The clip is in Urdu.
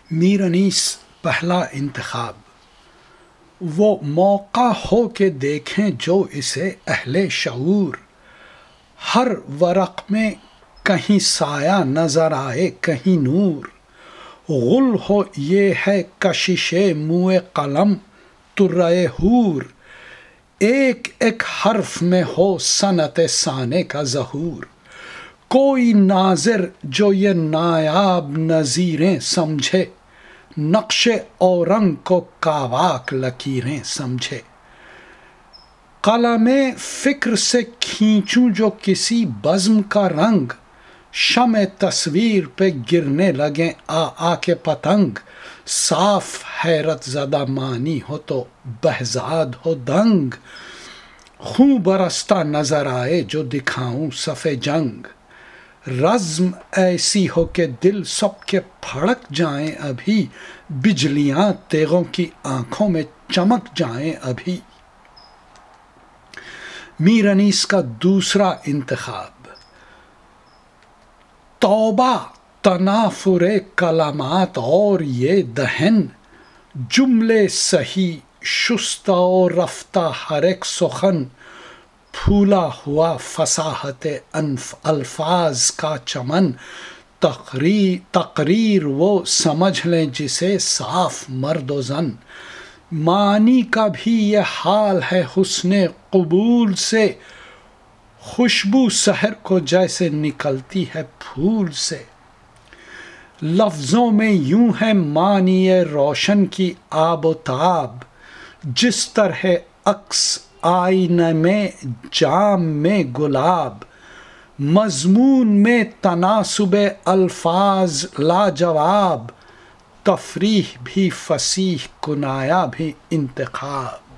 میر انیس پہلا انتخاب۔ وہ موقع ہو کہ دیکھیں جو اسے اہل شعور، ہر ورق میں کہیں سایہ نظر آئے کہیں نور، غل ہو یہ ہے کشش موئے قلم طرۂ حور، ایک ایک حرف میں ہو صنعت صانع کا ظہور، کوئی ناظر جو یہ نایاب نظیریں سمجھے، نقش اورنگ کو کاواک لکیریں سمجھے، قلم فکر سے کھینچوں جو کسی بزم کا رنگ، شمع تصویر پہ گرنے لگیں آ کے پتنگ، صاف حیرت زدہ معنی ہو تو بہزاد ہو دنگ، خون برستا نظر آئے جو دکھاؤں صف جنگ، رزم ایسی ہو کہ دل سب کے پھڑک جائیں ابھی، بجلیاں تیغوں کی آنکھوں میں چمک جائیں ابھی۔ میر انیس کا دوسرا انتخاب۔ توبہ تنافر کلمات اور یہ دہن، جملے صحیح شستہ و رفتہ ہر ایک سخن، پھولا ہوا فصاحت الفاظ کا چمن، تقریر وہ سمجھ لیں جسے صاف مرد و زن، معنی کا بھی یہ حال ہے حسن قبول سے، خوشبو سحر کو جیسے نکلتی ہے پھول سے، لفظوں میں یوں ہے معنی روشن کی آب و تاب، جس طرح عکس آئینہ میں جام میں گلاب، مضمون میں تناسب الفاظ لاجواب، تفریح بھی فصیح کنایہ بھی انتخاب۔